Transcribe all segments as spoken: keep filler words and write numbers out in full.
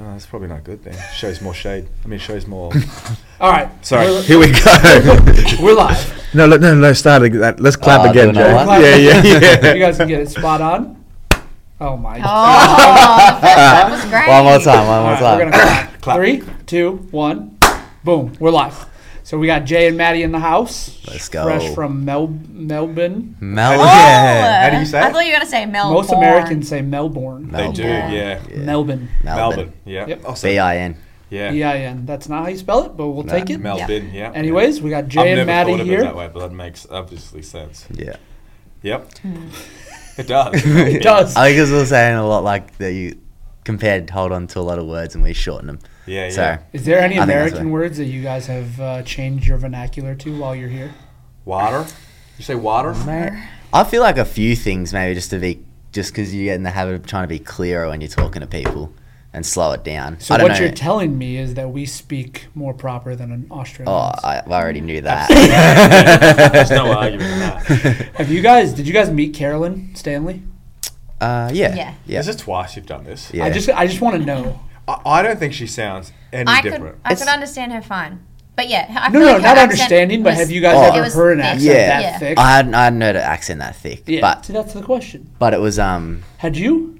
Oh, that's probably not good then. Shows more shade. I mean, shows more. All right. Sorry. We're, Here we go. we're live. no, no, no, no, start again. Let's clap Oh, again, doing Jay. all right? Yeah, yeah, yeah. You guys can get it spot on. Oh, my Oh, God. that was great. One more time, one All more right, time. we're going to clap. Clap. Three, two, one. Boom. We're live. So we got Jay and Maddie in the house. Let's go. Fresh from Mel- Melbourne. Mel- Oh, yeah. How do you say I it? thought you were going to say Melbourne. Most Americans say Melbourne. They Melbourne. do, Yeah. yeah. Yeah. Melbourne. Melbourne. Yeah. Yep. Oh, so- B I N. yeah. E I N. That's not how you spell it, but we'll No. take it. Melbourne. Yeah. Anyways, we got I've Jay never and Maddie thought of it here. that way, but that makes obviously sense. Yeah. Yep. It does. It does. I think it was saying a lot like that you compared hold on to a lot of words and we shorten them. Yeah, yeah. So, Is there any I think that's American right. words that you guys have uh, changed your vernacular to while you're here? Water? You say water? I feel like a few things maybe just to be, just because you get in the habit of trying to be clearer when you're talking to people and slow it down. So I don't what know. you're telling me is that we speak more proper than an Australian. Oh, I, I already knew that. There's no argument in that. Have you guys? Did you guys meet Carolyn Stanley? uh, yeah. Yeah. Yeah. Is this twice you've done this? Yeah. I just, I just want to know. I, I don't think she sounds any I different. could, I It's- could understand her fine. But yeah, I No, feel no, like her not accent understanding, but was- have you guys Oh. ever it was heard an thick. accent Yeah. that Yeah. thick? I hadn't, I hadn't heard an accent that thick. yeah. But, See, that's the question. but it was, um, Had you?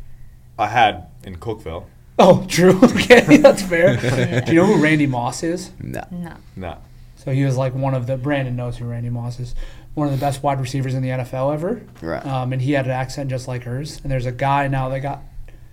I had in Cookville. Oh, true. Okay, that's fair. Do you know who Randy Moss is? no. No. No. So he was like one of the. Brandon knows who Randy Moss is. One of the best wide receivers in the N F L ever. Right. Um, and he had an accent just like hers. And there's a guy now that got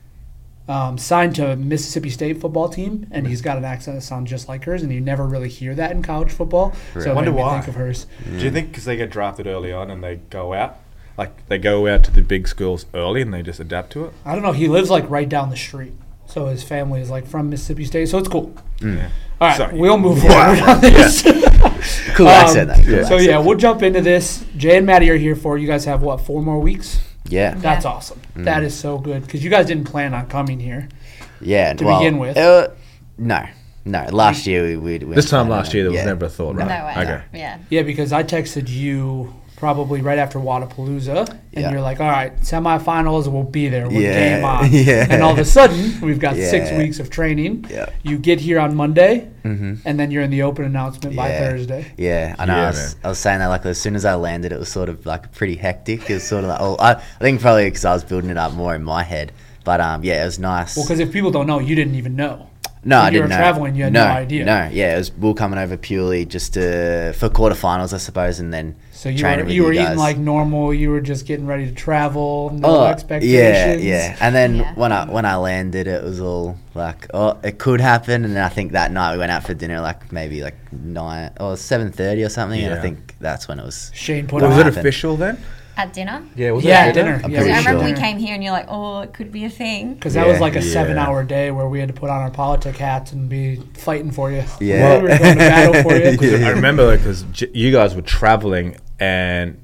um, signed to a Mississippi State football team, and he's got an accent that sounds just like hers, and you never really hear that in college football. Right. So it Wonder made me why. think of hers. Do you think because they get drafted early on and they go out, like they go out to the big schools early and they just adapt to it? I don't know. He lives like right down the street, so his family is like from Mississippi State, so it's cool. Yeah. All right, Sorry. we'll move forward on this. Cool Um, accent, though. Cool So accent. yeah, we'll jump into this. Jay and Maddie are here for you guys. Have what, four more weeks? Yeah. That's Yeah. awesome. That is so good because you guys didn't plan on coming here. Yeah. to well, begin with. Uh, no. No. Last year we... we, we This time went- last year, there was yeah. never a thought, right? No way. Okay. Yeah. Yeah, because I texted you probably right after Wadapalooza, and Yeah. you're like, "All right, semifinals, we'll be there. We're Yeah. game on." Yeah. And all of a sudden, we've got six Yeah. weeks of training. Yeah. You get here on Monday, Mm-hmm. and then you're in the open announcement by Yeah. Thursday. Yeah, I know. Yeah, I, was, man. I was saying that like as soon as I landed, it was sort of like pretty hectic. It was sort of like, oh, I, I think probably because I was building it up more in my head. But um, yeah, it was nice. Well, because if people don't know, you didn't even know. no, when I you didn't were know. traveling, you had no, no idea. No, yeah, it was we were coming over purely just to for quarterfinals, I suppose, and then So you training were with you were guys. eating like normal. You were just getting ready to travel. No Oh, expectations. yeah, yeah. And then Yeah. when I when I landed, it was all like, oh, it could happen. And then I think that night we went out for dinner, like maybe like nine or seven thirty or something. And I Yeah. think that's when it was. Shane put What Was on. it happened? official then? At dinner. Yeah, was Yeah, it dinner. I'm Yeah, pretty I remember sure. we came here and you're like, oh, it could be a thing. Because that was Yeah. like a Yeah. seven-hour day where we had to put on our politic hats and be fighting for you. Yeah. we were going to battle for you. Yeah. I remember because j- you guys were traveling and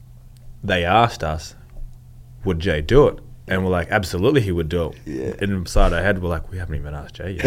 they asked us, would Jay do it? And we're like, absolutely he would do it. Yeah. And inside our head, we're like, we haven't even asked Jay yet.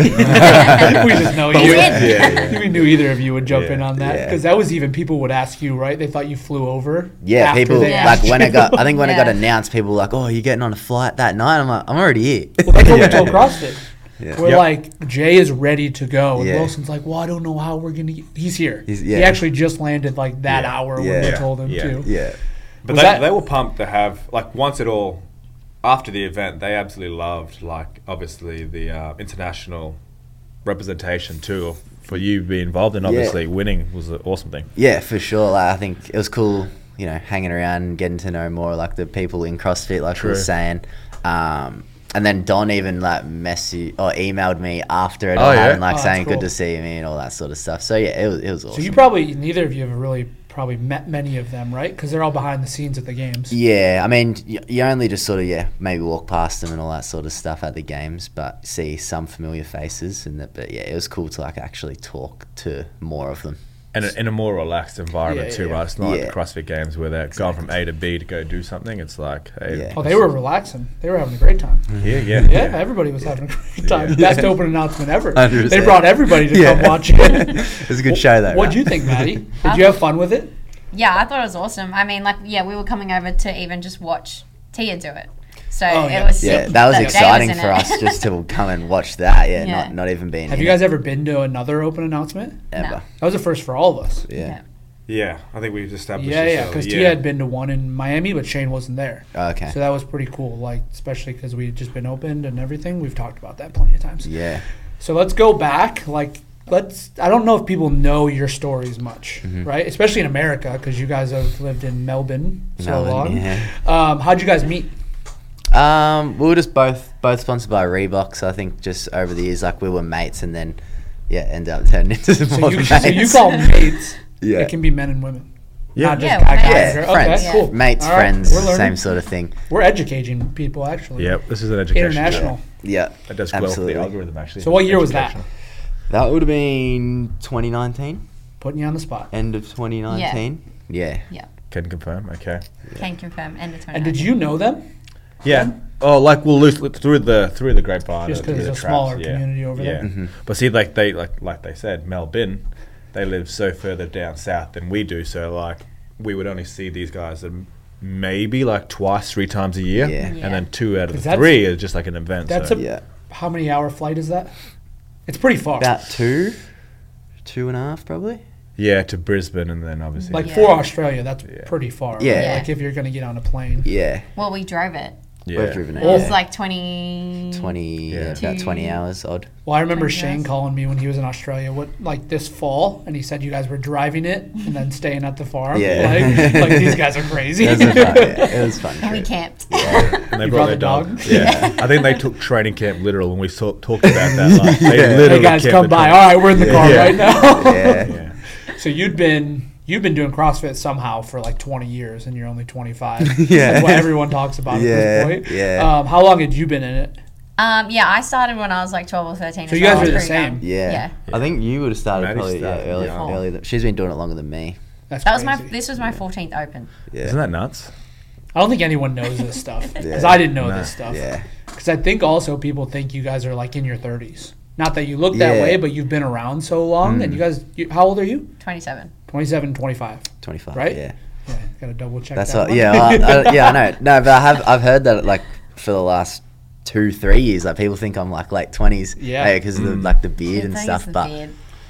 we just know But you. we did. Yeah, yeah. We knew either of you would jump Yeah. in on that Yeah. because that was even people would ask you, right? They thought you flew over. Yeah, after people they Yeah. like asked when you. it got. I think when it got Yeah. announced, people were like, "Oh, you're getting on a flight that night." I'm like, "I'm already here." Well, that's what Yeah. we told CrossFit. Yeah. We're Yep. like, Jay is ready to go, and Yeah. Wilson's like, "Well, I don't know how we're gonna." Get. He's here. He's- He yeah. actually just landed like that Yeah. hour when Yeah. we told him Yeah. to. Yeah, But Was they, that- they were pumped to have, like, once it all, after the event, they absolutely loved, like, obviously the uh, international Representation too, for you being involved and obviously winning was an awesome thing. yeah, for sure. Like, I think it was cool, you know, hanging around and getting to know more like the people in CrossFit, like we were True. saying. Um, and then Don even like messaged or emailed me after it Oh, all yeah? and like Oh, that's saying cool. good to see me and all that sort of stuff. So yeah, it was it was awesome. So you probably neither of you have really probably met many of them, right? Because they're all behind the scenes at the games. Yeah, I mean, you, you only just sort of, yeah, maybe walk past them and all that sort of stuff at the games, but see some familiar faces. And that, but yeah, it was cool to like actually talk to more of them. And in a more relaxed environment Yeah, too, yeah, right? It's not like yeah. the CrossFit games where they're going from A to B to go do something. It's like, hey, Yeah. Oh, they were relaxing. They were having a great time. here, yeah, Yeah, everybody was having a great time. Yeah. Best open announcement ever. one hundred percent. They brought everybody to come Yeah. watch it. It was a good show though. What'd right? you think, Maddie? Did you have fun with it? Yeah, I thought it was awesome. I mean, like, yeah, we were coming over to even just watch Tia do it. So Oh, it yeah. was Yeah, sick that was Jay exciting in for it. us just to come and watch that. Yeah, Yeah. not not even being. Have in you guys it ever been to another open announcement? ever? No. That was a first for all of us. Yeah. Yeah. Yeah, I think we've established. Yeah, this yeah, early. because yeah. Tia had been to one in Miami, but Shane wasn't there. Oh, okay. So that was pretty cool, like especially because we had just been opened and everything. We've talked about that plenty of times. Yeah. So let's go back. Like, let's. I don't know if people know your stories much, Mm-hmm. right? Especially in America, because you guys have lived in Melbourne so Melbourne, long. yeah. Um, how'd you guys meet? Um, we were just both both sponsored by Reebok. So I think just over the years, like we were mates, and then yeah, ended up turning into some So more you, mates. so you call mates. Yeah. It can be men and women. Yeah. Not just Yeah, guy, we're guy, mates. girl. yeah, friends, Okay, cool. mates, All right, friends, we're learning. same sort of thing. We're educating people, actually. Yep, this is an education. International. Yeah, That does well absolutely. for the algorithm, actually. So what year was that? Educational. That would have been twenty nineteen, Putting you on the spot. end of twenty nineteen. Yeah. Yeah. Can confirm. Okay. Can confirm. End of twenty. And did you know them? Yeah. Oh, like we'll lose through the through the grapevine. Just or 'cause through it's the a smaller traps, yeah. community over yeah. there. Mhm. But see, like they like like they said, Melbourne, they live so further down south than we do. So like we would only see these guys um, maybe like twice, three times a year, Yeah. and Yeah. then two out of 'Cause the that's- three is just like an event. That's so. a- Yeah. How many hour flight is that? It's pretty far. About two, two and a half, probably. yeah, to Brisbane, and then obviously like Yeah. for Australia, that's Yeah. pretty far. Yeah. right? Yeah. Like if you're going to get on a plane. Yeah. Well, we drove it. yeah. We've driven it. It was yeah. like twenty. twenty, Yeah. yeah, about twenty Two- hours odd. Well, I remember twenty Shane hours. calling me when he was in Australia, what like this fall, and he said you guys were driving it and then staying at the farm. Yeah. Like, like these guys are crazy. It was a fun, yeah, it was fun. And we trip. camped. And they You brought brought their the dog. dog? Yeah, I think they took training camp literal when we talk, talked about that. Like, they Yeah. literally Hey guys, kept come the by. training- All right, we're in the car Yeah. right now. Yeah. Yeah. So you'd been you've been doing CrossFit somehow for like twenty years, and you're only twenty-five. Yeah. That's what everyone talks about Yeah, at this point. yeah. Um, how long had you been in it? Um, yeah, I started when I was like twelve or thirteen. So as you well. guys I was were the pretty same. young. Yeah. Yeah. I think you would have started Maddie probably started yeah, early, young. early. Than, she's been doing it longer than me. That's That was my. crazy. This was my fourteenth open. Yeah. Isn't that nuts? I don't think anyone knows this stuff because Yeah. I didn't know Nah. this stuff. Yeah. Because I think also people think you guys are like in your thirties. Not that you look that Yeah. way, but you've been around so long. And you guys, you, how old are you? Twenty-seven. twenty-seven, twenty-five. twenty-five. Right? Yeah. Yeah, got to double check That's that what. one. Yeah. I, I, yeah. I know. No, but I have. I've heard that like for the last two, three years, like people think I'm like late twenties. Yeah. Because of the like the beard I and think stuff. it's the But beard.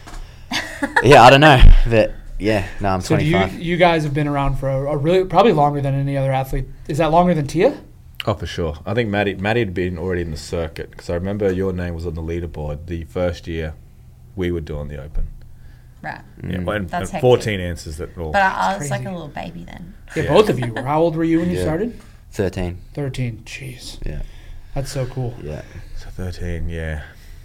yeah, I don't know. But yeah, no, I'm So do you, twenty-five. you guys have been around for a, a really, probably longer than any other athlete. Is that longer than Tia? Oh, for sure. I think Maddie, Maddie had been already in the circuit because I remember your name was on the leaderboard the first year we were doing the Open. Right. Yeah, Mm. and, That's and hectic. fourteen answers that all. But I, I was crazy. like a little baby then. Yeah, Yeah. both of you were. How old were you when you Yeah. started? Thirteen. thirteen. Jeez. Yeah. That's so cool. Yeah. so thirteen, yeah.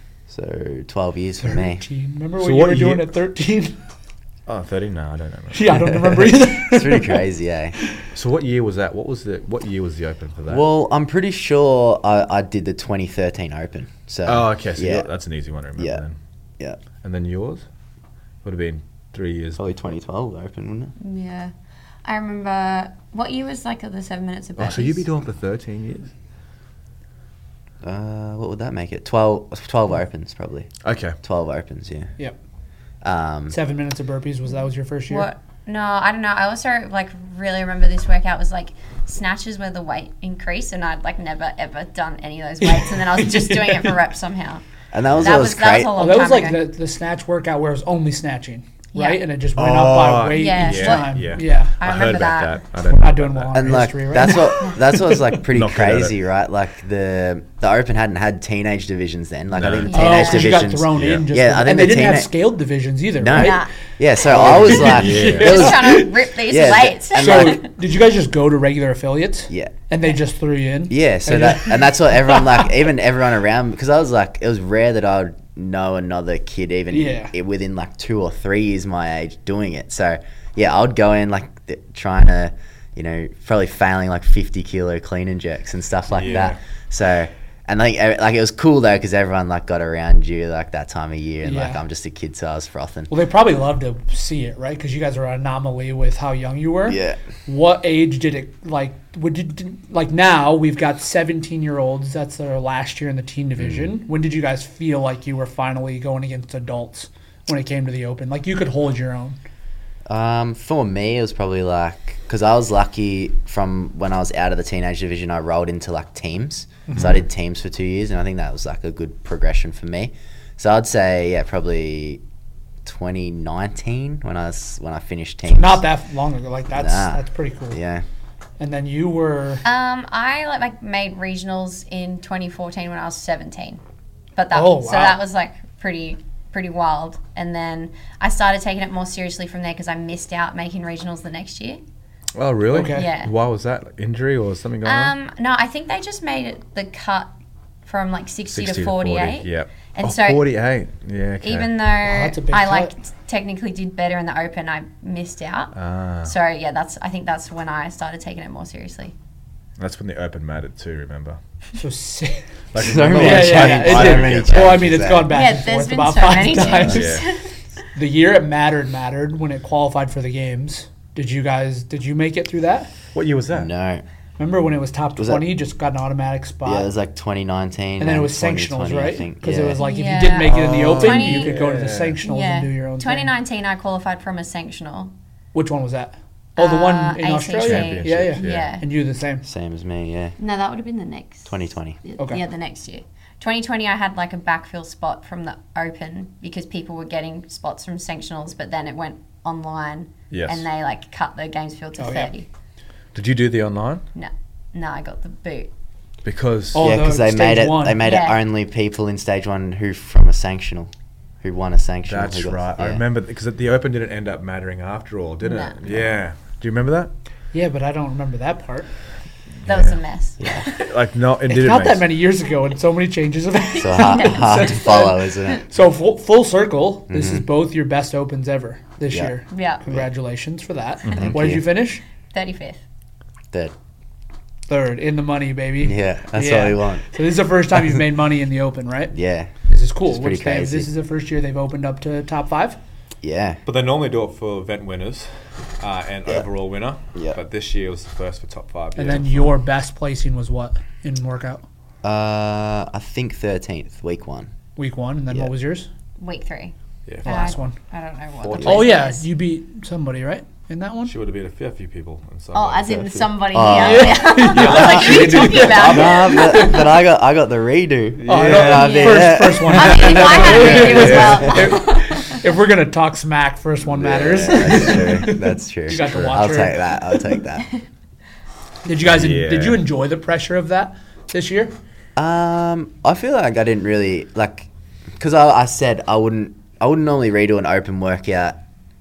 So twelve years for me. thirteen. Remember So what you what were doing year- at thirteen? Oh, thirteen? No, I don't know. Yeah, I don't remember either. It's pretty crazy, eh? So what year was that? What was the what year was the Open for that? Well, I'm pretty sure I, I did the twenty thirteen Open. So oh, okay. So yeah, yeah. that's an easy one to remember Yeah. then. yeah, And then yours would have been three years. probably twenty twelve Open, wouldn't it? Yeah. I remember. What year was like the seven minutes of Oh, so you've been burpees? doing it for thirteen years? Uh, what would that make it? twelve, twelve Opens probably. Okay. twelve Opens, yeah. Yep. Um, Seven minutes of burpees. Was that was your first year? What? No, I don't know. I also like really remember this workout was like snatches where the weight increased, and I'd like never ever done any of those weights, and then I was just doing it for reps somehow. and that was That what was was that was great. a long Oh, that was time like ago. the, the snatch workout where it was only snatching, Yeah. right? And it just went up by Oh, weight yeah. each Yeah, time. yeah. yeah. I I, heard remember about that. that. I don't We're know not doing about well that. on And like history right that's now. what that's what was like pretty Not good at it. crazy, right? Like the the Open hadn't had teenage divisions then. Like I No. think the Yeah. Oh, teenage so you got divisions. thrown Yeah. in. Just Yeah, for- I think and they the didn't have teena- scaled divisions either, No. right? Nah. Yeah, so I was like, Yeah. it Just was, trying to rip these Yeah, weights. and So like- did you guys just go to regular affiliates? yeah. And they just threw you in? Yeah, so And that you- and that's what everyone like, even everyone around, because I was like, it was rare that I would know another kid even Yeah. i- within like two or three years my age doing it. So yeah, I would go in like th- trying to, you know, probably failing like fifty kilo clean and jerks and stuff like Yeah. that. So and like e- like it was cool though because everyone like got around you like that time of year and like Yeah. I'm just a kid, so I was frothing. Well, they probably love to see it, right? Because you guys are an anomaly with how young you were. Yeah. What age did it like? Would you did- like now? We've got seventeen-year-olds. That's their last year in the teen division. Mm. When did you guys feel like you were finally going against adults when it came to the Open? Like you could hold your own. Um, for me, it was probably like because I was lucky from when I was out of the teenage division, I rolled into like teams. Mm-hmm. So I did teams for two years, and I think that was like a good progression for me. So I'd say yeah, probably twenty nineteen when I was when I finished teams. Not that long ago. Like that's Nah. that's pretty cool. Yeah. And then you were Um, I like, like made regionals in twenty fourteen when I was seventeen, but that Oh, so wow. that was like pretty pretty wild. And then I started taking it more seriously from there because I missed out making regionals the next year. Oh, really? Okay. Yeah. Why was that? Like injury or something going on? Um, no, I think they just made it the cut from like sixty, to forty-eight. Yep. And oh, so forty-eight. Yeah. Okay. even though that's a big I cut. like t- technically did better in the open, I missed out. Ah, So yeah, that's I think that's when I started taking it more seriously. that's when the Open mattered too. Remember? so sick. Like, So remember, many Yeah, like, yeah, I- yeah. I It don't did. many get that. Well, I mean, it's changes gone there. back Yeah, and there's forth been about so five many times. changes. Yeah. The year it mattered mattered when it qualified for the games. Did you guys? Did you make it through that? What year was that? No. Remember when it was top Was that- twenty? Just got an automatic spot. Yeah, it was like twenty nineteen. and then it was twenty sanctionals, twenty, I right? think. Because yeah. it was like if Yeah. you didn't make it in the Oh. open, Twenty- you could go to the Yeah. sanctionals Yeah, and do your own twenty thing. nineteen I qualified from a sanctional. Which one was that? Oh, the one Uh, in A C G. Australia. Yeah, yeah, Championships, Yeah. yeah. And you the same. Same as me, yeah. No, that would have been the next. twenty twenty. Yeah, Okay. Yeah, the next year. twenty twenty, I had like a backfill spot from the open because people were getting spots from sanctionals, but then it went online Yes. and they like cut the games field to Oh, yeah. thirty. Did you do the online? No, no, I got the boot. Because Oh, yeah, the because they made stage it. one. They made Yeah. it only people in stage one who from a sanctional, who won a sanctional. that's who got- right. I yeah. remember because the Open didn't end up mattering after all, did No. it? Yeah. Do you remember that? Yeah, but I don't remember that part. That was a mess. Like no, it It's didn't. not make that s- many years ago, and so many changes have happened. So hard, hard to follow, isn't it? So full, full circle, this is both your best opens ever this Yeah. year. Yeah, Congratulations for that. Thank Where did you. you finish? thirty-fifth. Third. Third in the money, baby. Yeah, that's Yeah. what we want. So this is the first time you've made money in the open, right? Yeah, This is cool. It's pretty Which they- crazy. This is the first year they've opened up to top five. yeah. But they normally do it for event winners uh, and Yeah. overall winner. Yeah. But this year was the first for top five. And yeah. then your best placing was what in workout? Uh, I think thirteenth, week one. Week one, and then Yeah. what was yours? Week three. yeah. The last I, one. I don't know what. Forty. The Oh place yeah, is. you beat somebody, right? In that one? She would have been a fair few people. And so Oh, as in somebody Oh. here. I was like, who are you talking about? Nah, but, but I got I got the redo. Oh, I Yeah, don't- I mean, first, yeah. first one. I mean, if I had a redo as well. if, if we're gonna talk smack, first one matters. Yeah, that's true. That's true. You got to watch I'll her. take that. I'll take that. Did you guys? Yeah. Did you enjoy the pressure of that this year? Um, I feel like I didn't really like, because I, I said I wouldn't. I wouldn't normally redo an open workout.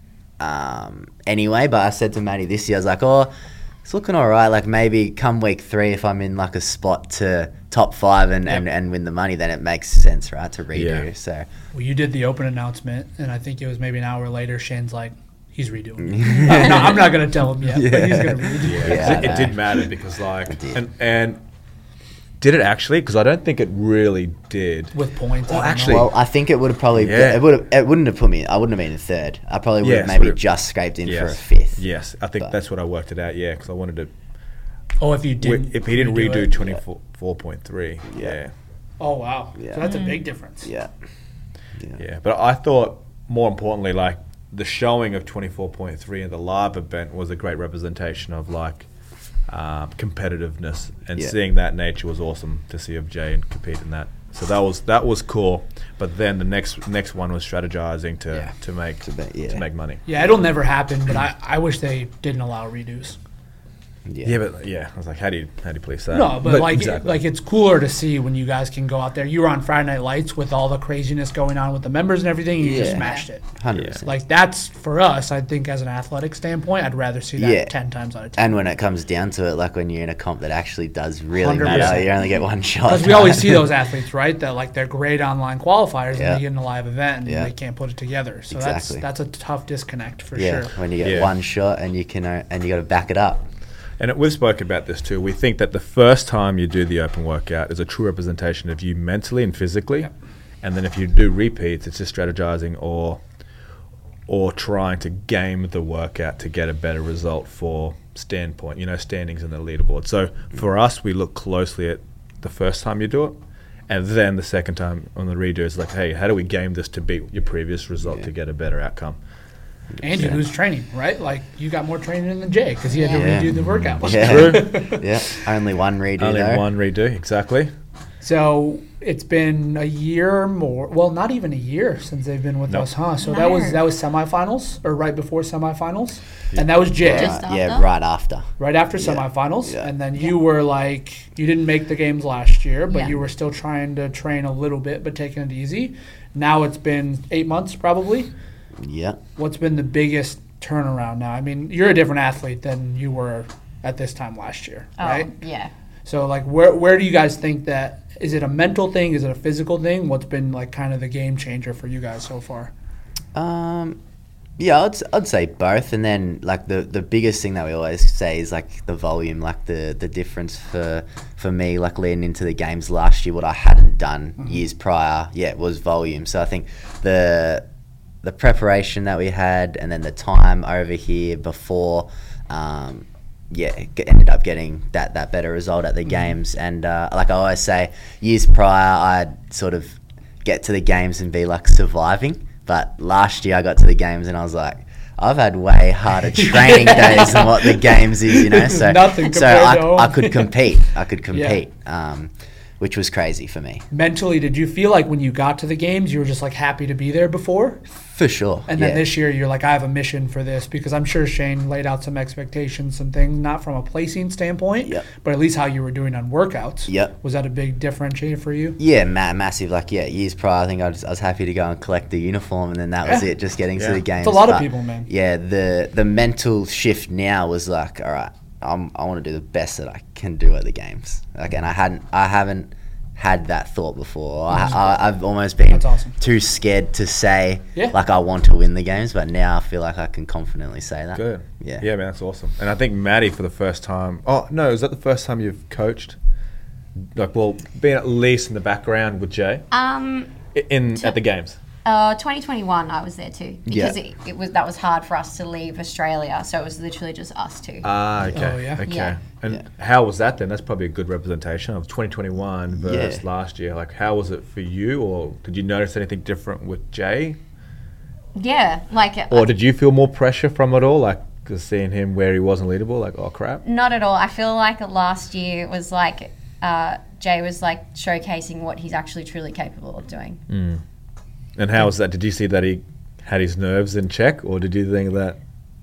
Um, anyway, but I said to Maddie this year, I was like, oh, it's looking all right. Like maybe come week three, if I'm in like a spot to top five and, and, Yep. and win the money, then it makes sense, right, to redo. Yeah. So Well, you did the open announcement, and I think it was maybe an hour later. Shane's like, he's redoing. it. I'm, not, I'm not gonna tell him yet, but he's gonna redo. it. Yeah, Yeah, it, it I did know. matter because like did. and and did it actually? Because I don't think it really did. With points. I Well, don't know. actually- well, I think it would have probably Yeah. it would have it wouldn't have put me. I wouldn't have been in third. I probably would Yes, have maybe would've- just scraped in for a Yes. fifth. Yes, I think But- that's what I worked it out. Yeah, because I wanted to. oh, if you didn't, if he didn't redo it. twenty four point three, yeah. Oh wow, Yeah. so that's a big difference. Yeah. Yeah, but I thought more importantly, like the showing of twenty-four point three in the live event was a great representation of like um, competitiveness, and Yeah. seeing that nature was awesome to see of Jay and compete in that. So that was that was cool. But then the next next one was strategizing to Yeah. to make To be- yeah. to make money. Yeah, it'll never happen, but I, I wish they didn't allow redos. Yeah. Yeah, but yeah, I was like, how do you how do you police that? No, but, like exactly. like it's cooler to see when you guys can go out there. You were on Friday Night Lights with all the craziness going on with the members and everything. You just Yeah. smashed it. Hundred Yeah. percent. Like that's for us. I think as an athletic standpoint, I'd rather see that Yeah. ten times out of ten. And when it comes down to it, like when you're in a comp that actually does really one hundred matter, percent. you only get one shot. Because we always see those athletes, right? That like they're great online qualifiers Yeah. and they get in a live event and Yeah. they can't put it together. So Exactly. that's that's a tough disconnect for yeah, sure. when you get Yeah. one shot and you can uh, and you got to back it up. And it, we've spoken about this too. We think that the first time you do the open workout is a true representation of you mentally and physically, Yep. and then if you do repeats, it's just strategizing or or trying to game the workout to get a better result for standpoint. You know, standings in the leaderboard. So for us, we look closely at the first time you do it, and then the second time on the redo is like, hey, how do we game this to beat your previous result Yeah. to get a better outcome? And you Yeah. lose training, right? Like you got more training than Jay because he had to Yeah. redo the workout. Yeah. True. Yeah, only one redo Only though. one redo, exactly. So it's been a year more. Well, not even a year since they've been with Nope. us, huh? So No. that was that was semifinals or right before semifinals, and that was Jay. Just Right, yeah, after? right after. right after Yeah. semifinals, Yeah. and then you were like, you didn't make the games last year, but Yeah. you were still trying to train a little bit, but taking it easy. Now it's been eight months probably. Yeah. What's been the biggest turnaround now? I mean, you're a different athlete than you were at this time last year, Oh, right? yeah. So like, where where do you guys think that? Is it a mental thing? Is it a physical thing? What's been like kind of the game changer for you guys so far? Um, yeah, I'd, s- I'd say both. And then like the, the biggest thing that we always say is like the volume, like the, the difference for for me, like leading into the games last year, what I hadn't done years prior, yeah, was volume. So I think the the preparation that we had, and then the time over here before, um, yeah, g- ended up getting that, that better result at the games. And uh, like I always say, years prior, I'd sort of get to the games and be like surviving. But last year I got to the games and I was like, I've had way harder training days than what the games is, you know. This is So, nothing so compared I, to home. I could compete. I could compete, um, which was crazy for me, Mentally, did you feel like when you got to the games, you were just like happy to be there before? for sure. And then yeah. this year, you're like, I have a mission for this because I'm sure Shane laid out some expectations, some things, not from a placing standpoint, Yep. but at least how you were doing on workouts. Yep. Was that a big differentiator for you? Yeah, ma- massive. Like, yeah, years prior, I think I was, I was happy to go and collect the uniform, and then that was Yeah. it, just getting Yeah. to the games. It's a lot of But, people, man. Yeah, the the mental shift now was like, all right, I'm, I want to do the best that I can do at the games. Like, and I hadn't, I haven't had that thought before. I, I, I've almost been That's awesome. too scared to say, Yeah. like, I want to win the games, but now I feel like I can confidently say that. Good. Yeah. Yeah, man, that's awesome. And I think Maddie, for the first time. Oh no, is that the first time you've coached? Like, well, being at least in the background with Jay Um, I- in at the games. uh, twenty twenty-one, I was there too because Yeah. it, it was that was hard for us to leave Australia, so it was literally just us two. Ah, okay. Oh, yeah? Okay. Yeah. And Yeah. how was that then? That's probably a good representation of twenty twenty-one versus Yeah. last year. Like, how was it for you, or did you notice anything different with Jay, yeah, like or did you feel more pressure from it all? Like, 'cause seeing him where he was in leaderboard, like, oh crap. not at all. I feel like last year was like uh, Jay was like showcasing what he's actually truly capable of doing. And how was that? Did you see that he had his nerves in check, or did you think that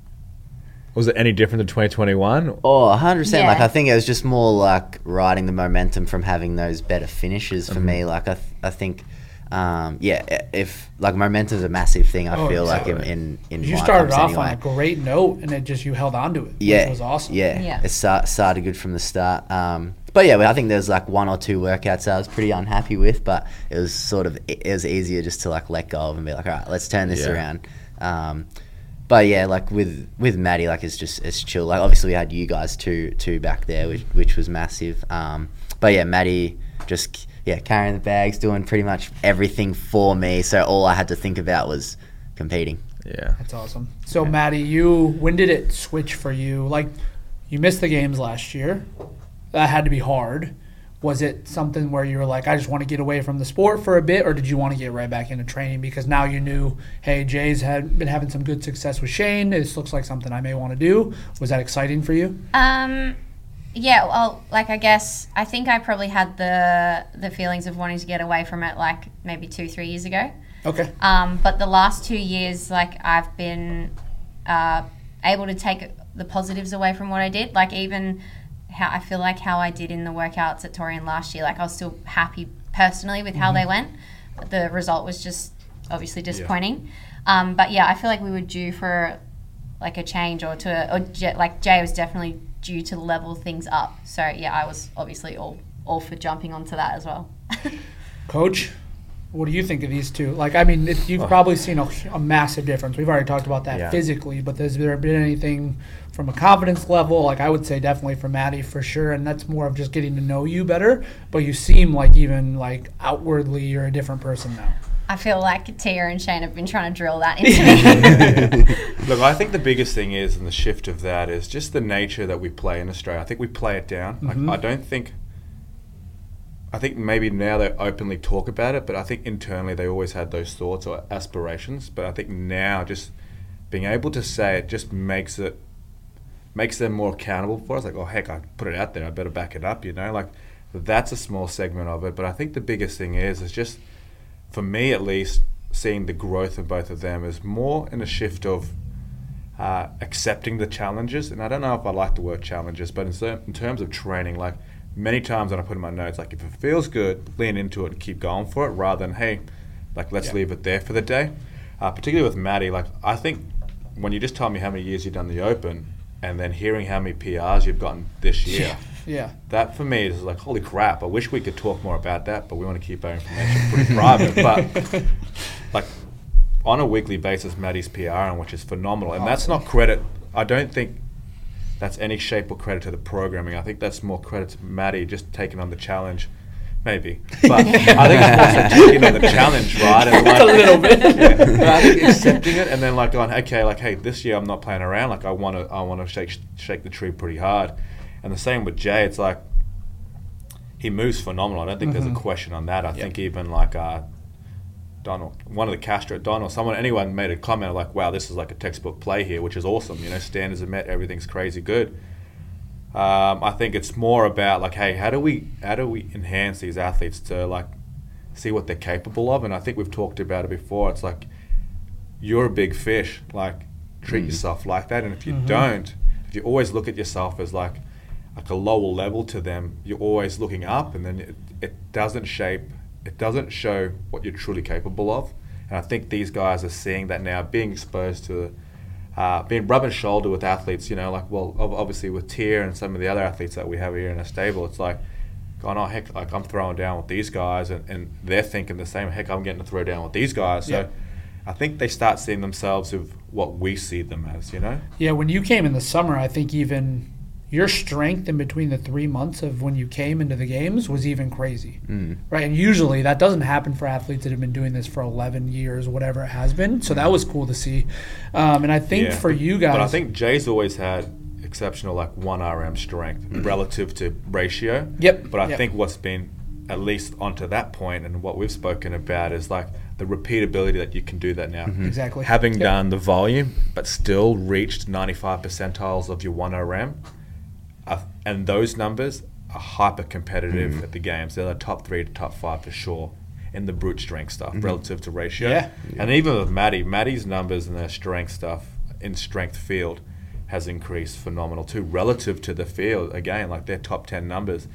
was it any different than twenty twenty-one? Oh, one hundred percent. Like, Yeah. I think it was just more like riding the momentum from having those better finishes for me. Like, I, th- I think, um, yeah, i- if, like, momentum's a massive thing, I Oh, feel like in, exactly. in, in You my started comps off anyway. on a great note, and it just you held on to it, Yeah, which was awesome. Yeah, Yeah. it start, started good from the start. Um, but yeah, well, I think there's like one or two workouts that I was pretty unhappy with, but it was sort of it was easier just to like let go of and be like, all right, let's turn this Yeah. around. Um, but yeah, like with with Maddie, like it's just it's chill. Like obviously we had you guys two two back there, which which was massive. Um, but yeah, Maddie just yeah carrying the bags, doing pretty much everything for me. So all I had to think about was competing. Yeah. That's awesome. So, Maddie, you when did it switch for you? Like, you missed the games last year. That had to be hard. Was it something where you were like, I just want to get away from the sport for a bit, or did you want to get right back into training because now you knew, hey, Jay's had been having some good success with Shane. This looks like something I may want to do. Was that exciting for you? Um, yeah, well, like I guess I think I probably had the the feelings of wanting to get away from it like maybe two, three years ago. Okay. Um, but the last two years, like I've been uh, able to take the positives away from what I did. Like even how I feel like how I did in the workouts at Torian last year. Like I was still happy personally with how they went. The result was just obviously disappointing. Um, but yeah, I feel like we were due for like a change or to or J- like Jay was definitely due to level things up. So yeah, I was obviously all all for jumping onto that as well. Coach, what do you think of these two? Like, I mean, it, you've probably seen a, a massive difference. We've already talked about that Yeah. physically, but has there been anything from a confidence level? Like, I would say definitely for Maddie for sure, and that's more of just getting to know you better. But you seem like even like outwardly you're a different person now. I feel like Tia and Shane have been trying to drill that into me. Look, I think the biggest thing is, and the shift of that is just the nature that we play in Australia. I think we play it down. Like, I don't think. I think maybe now they openly talk about it, but I think internally they always had those thoughts or aspirations. But I think now just being able to say it just makes it makes them more accountable for us. Like, oh heck, I put it out there, I better back it up. You know, like that's a small segment of it. But I think the biggest thing is is just for me at least, seeing the growth of both of them is more in a shift of uh, accepting the challenges. And I don't know if I like the word challenges, but in, ter- in terms of training, like many times when I put in my notes, like if it feels good, lean into it and keep going for it rather than, hey, like let's Yeah. leave it there for the day. Uh, particularly with Maddie, like I think when you just told me how many years you've done the Open and then hearing how many P Rs you've gotten this year, Yeah. that for me is like, holy crap, I wish we could talk more about that, but we want to keep our information pretty private. But like on a weekly basis, Maddie's P R, which is phenomenal. And that's not credit. I don't think that's any shape or credit to the programming. I think that's more credit to Maddie just taking on the challenge. Maybe. But I think it's more so taking on the challenge, right? And like, a little bit. yeah. I think accepting it and then like going, okay, like, hey, this year I'm not playing around. Like I want to I want to shake shake the tree pretty hard. And the same with Jay. It's like he moves phenomenal. I don't think Mm-hmm. there's a question on that. I think even like uh, Donald, one of the Castro, Donald, someone, anyone made a comment like, wow, this is like a textbook play here, which is awesome. You know, standards are met, everything's crazy good. Um, I think it's more about like, hey, how do we how do we enhance these athletes to like see what they're capable of? And I think we've talked about it before. It's like you're a big fish. Like treat Mm. yourself like that. And if you Mhm. don't, if you always look at yourself as like like a lower level to them, you're always looking up, and then it, it doesn't shape, it doesn't show what you're truly capable of. And I think these guys are seeing that now, being exposed to, uh, being rubbing shoulder with athletes. You know, like well, ob- obviously with Tier and some of the other athletes that we have here in our stable, it's like, going, oh heck, like I'm throwing down with these guys, and, and they're thinking the same. Heck, I'm getting to throw down with these guys. So. Yeah. I think they start seeing themselves of what we see them as, you know? Yeah, when you came in the summer, I think even your strength in between the three months of when you came into the games was even crazy, Mm. right? And usually that doesn't happen for athletes that have been doing this for eleven years, whatever it has been. So that was cool to see. Um, and I think Yeah. for you guys, But I think Jay's always had exceptional, like, one R M strength relative to ratio. Yep, But I yep. think what's been, at least onto that point, and what we've spoken about is, like, the repeatability that you can do that now. exactly Having Yep. done the volume, but still reached ninety-five percentiles of your one R M, uh, and those numbers are hyper competitive at the games. They're the top three to top five for sure in the brute strength stuff relative to ratio. Yeah. And even with Maddie, Maddie's numbers and their strength stuff in strength field has increased phenomenal too, relative to the field. Again, like their top ten numbers.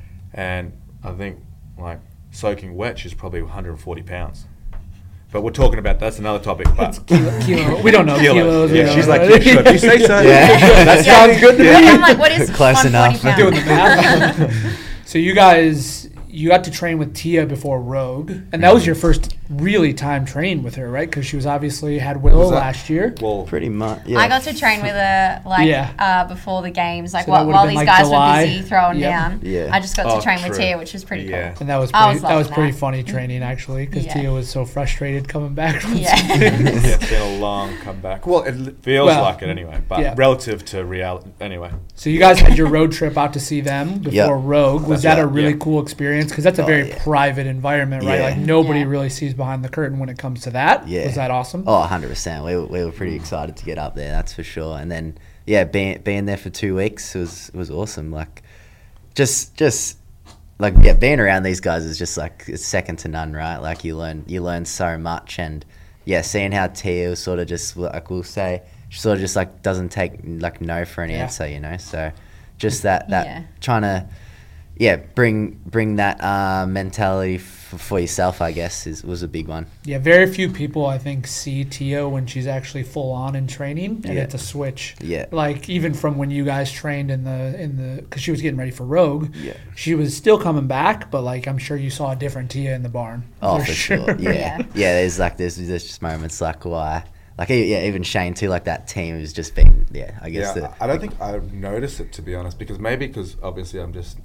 And I think like soaking wet, she's probably one hundred forty pounds. But we're talking about, that's another topic. But Kilo, kilo. We don't know Kilos. kilos. we Yeah, don't she's know. like, you should. You say so? Yeah. That sounds good to me. I'm like, what is Close one enough. forty Doing the pounds? math. So you guys, you got to train with Tia before Rogue, and that was your first really time training with her, right? Because she was obviously had Willow Was that- last year. Well, Pretty much. Yeah. I got to train with her like Yeah. uh, before the games, like So that while, would've while been, these like, guys July. were busy throwing Yep. down. Yeah. I just got Oh, to train true. with Tia, which was pretty Yeah. cool. And that was I pretty, was that was loving pretty that. funny training actually, because Yeah. Tia was so frustrated coming back from Yeah. Spain. yeah, it's been a long comeback. Well, it l- feels Well, like it anyway, but yeah. relative to reality, anyway. So you guys had your road trip out to see them before Yep. Rogue. Was That's that a right, really yeah. cool experience? Because that's a Oh, very yeah. private environment, right? Yeah. Like nobody Yeah. really sees behind the curtain when it comes to that. Yeah. Was that awesome? Oh, one hundred percent. We were, we were pretty excited to get up there, that's for sure. And then, yeah, being being there for two weeks was was awesome. Like, just just like yeah, being around these guys is just like it's second to none, right? Like you learn you learn so much, and yeah, seeing how Tia was sort of just like we'll say, she sort of just like doesn't take like no for an Yeah. answer, you know. So just that that Yeah. trying to yeah bring bring that uh, mentality f- for yourself, I guess, is was a big one. Yeah, very few people I think see Tia when she's actually full on in training, and Yeah. it's a switch. Yeah. Like even from when you guys trained in the in the because she was getting ready for Rogue. Yeah. She was still coming back, but like I'm sure you saw a different Tia in the barn. Oh, for sure. Yeah. Yeah. yeah. There's like there's there's just moments like why, like e- yeah, even Shane too. Like that team has just been yeah. I guess Yeah, the, I I don't think I've noticed it, to be honest, because maybe because obviously I'm just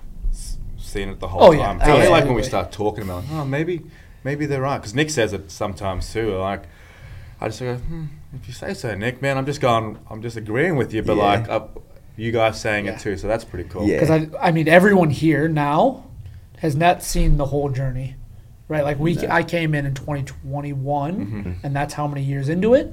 s- seeing it the whole Oh, yeah. time. It's only like when we Absolutely. start talking about, oh, maybe, maybe they're right. Because Nick says it sometimes too. Like, I just go, hmm, if you say so, Nick, man, I'm just going, I'm just agreeing with you, but Yeah. like, uh, you guys saying Yeah. it too, so that's pretty cool. Yeah. Because I, I mean, everyone here now has not seen the whole journey, right? Like we, No. I came in in twenty twenty-one, Mhm. and that's how many years into it.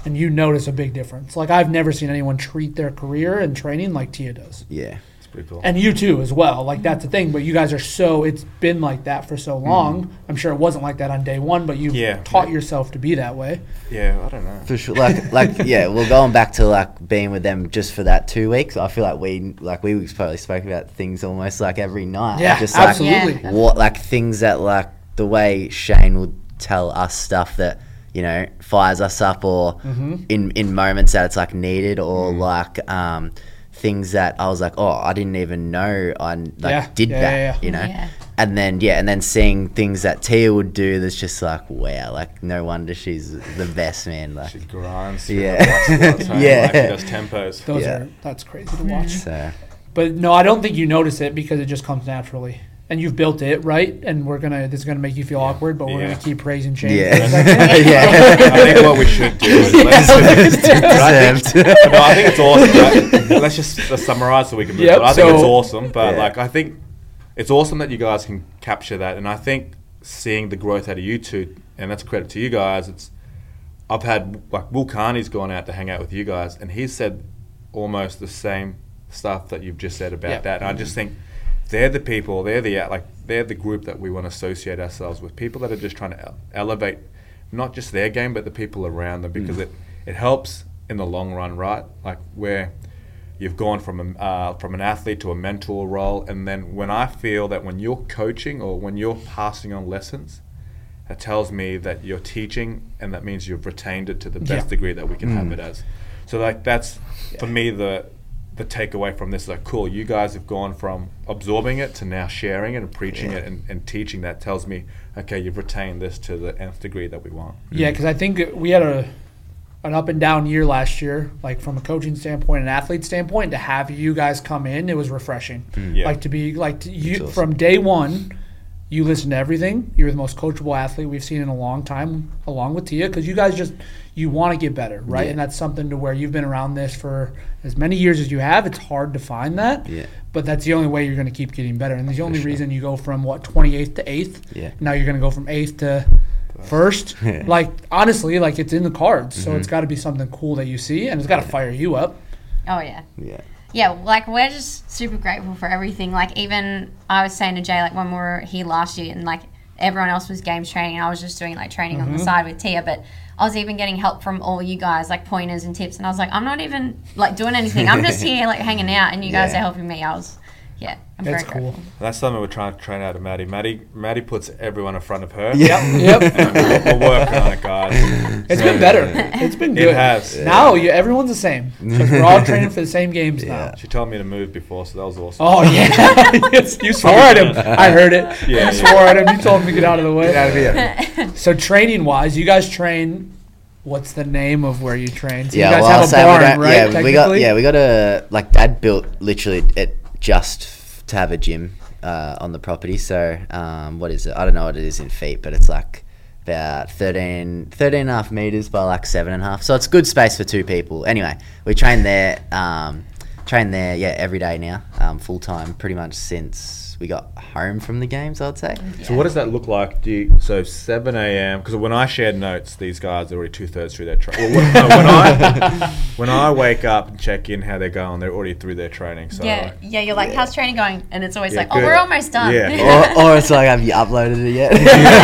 and you notice a big difference. Like I've never seen anyone treat their career and training like Tia does. Yeah. It's pretty cool. And you too as well. Like that's the thing. But you guys are so it's been like that for so long. Mm. I'm sure it wasn't like that on day one, but you've yeah, taught yeah. yourself to be that way. Yeah, I don't know. For sure. Like like yeah, well going back to like being with them just for that two weeks, I feel like we like we probably spoke about things almost like every night. Yeah, just absolutely. Like, what like things that like the way Shane would tell us stuff that, you know, fires us up or mm-hmm. in, in moments that it's like needed or mm. like um, things that I was like, oh, I didn't even know I like yeah. did yeah, that, yeah, yeah. you know? Yeah. And then, yeah, and then seeing things that Tia would do that's just like, wow, like no wonder she's the best, man. Like, She grinds. Yeah. Yeah. Like, she Yeah. does tempos. Those Yeah. are that's crazy to watch. so, But no, I don't think you notice it because it just comes naturally. And you've built it, right? And we're gonna this is gonna make you feel awkward, but we're Yeah. gonna keep praising Shane. yeah. for a second. yeah. I think what we should do is let's, but I think, Deserved. no, I think it's awesome. Right? Let's just uh, summarize so we can move Yep, on. I think it's so- awesome, but Yeah. like I think it's awesome that you guys can capture that, and I think seeing the growth out of you two, and that's credit to you guys. It's I've had like Will Carney's gone out to hang out with you guys, and he's said almost the same stuff that you've just said about Yep. that, and I just think they're the people, they're the like they're the group that we want to associate ourselves with. People that are just trying to ele- elevate not just their game, but the people around them, because Mm. it, it helps in the long run, right? Like where you've gone from a, uh, from an athlete to a mentor role, and then when I feel that when you're coaching or when you're passing on lessons, it tells me that you're teaching, and that means you've retained it to the best Yeah. degree that we can have Mm. it as. So like that's for me the the takeaway from this. Like, cool, you guys have gone from absorbing it to now sharing it and preaching Yeah. it and, and teaching. That tells me, okay, you've retained this to the nth degree that we want. Yeah, because I think we had a an up and down year last year, like from a coaching standpoint and athlete standpoint. To have you guys come in, it was refreshing. Yeah. Like to be like to, you awesome. from day one, you listened to everything. You're the most coachable athlete we've seen in a long time, along with Tia, because you guys just you want to get better, right? Yeah. And that's something to where you've been around this for as many years as you have. It's hard to find that. Yeah. But that's the only way you're going to keep getting better. And the only sure. reason you go from what twenty-eighth to eighth. Yeah. Now you're going to go from eighth to first. Yeah. Like honestly, like it's in the cards. So Mhm. it's got to be something cool that you see, and it's got to fire you up. Oh yeah. Yeah. Yeah, like we're just super grateful for everything. Like even I was saying to Jay, like when we were here last year, and like everyone else was games training, and I was just doing like training on the side with Tia. But I was even getting help from all you guys, like pointers and tips. And I was like, I'm not even like doing anything. I'm just here like hanging out, and you guys Yeah. are helping me. I was, yeah, I'm That's very cool. grateful. That's something we're trying to train out of Maddie. Maddie, Maddie puts everyone in front of her. Yeah. Yep. And we're, we're working on it, guys. It's So- been better. It's been It good. has. Now you, everyone's the same. 'Cause we're all training for the same games now. Yeah. She told me to move before, so that was awesome. Oh yeah, Yes, you swore at him. I heard it. Yeah, you yeah. swore at him. You told him to get out of the way. Get out of here. So training wise, you guys train. What's the name of where you train? So Yeah, you guys well, have I'll a say we barn, don't- right? Yeah, we got technically? yeah, we got a like Dad built literally it just f- to have a gym uh, on the property. So um, what is it? I don't know what it is in feet, but it's like about thirteen, thirteen and a half meters by like seven and a half. So it's good space for two people. Anyway, we train there, um, train there, yeah, every day now, um, full time, pretty much since we got home from the games, I'd say. So what does that look like? Do you, so seven a.m. Because when I shared notes, these guys are already two thirds through their training. Well, when, no, when I when I wake up and check in how they're going, they're already through their training. So Yeah, yeah. You're like, how's training going? And it's always Yeah, like, oh, good. we're almost done. Yeah. or, or it's like, have you uploaded it yet?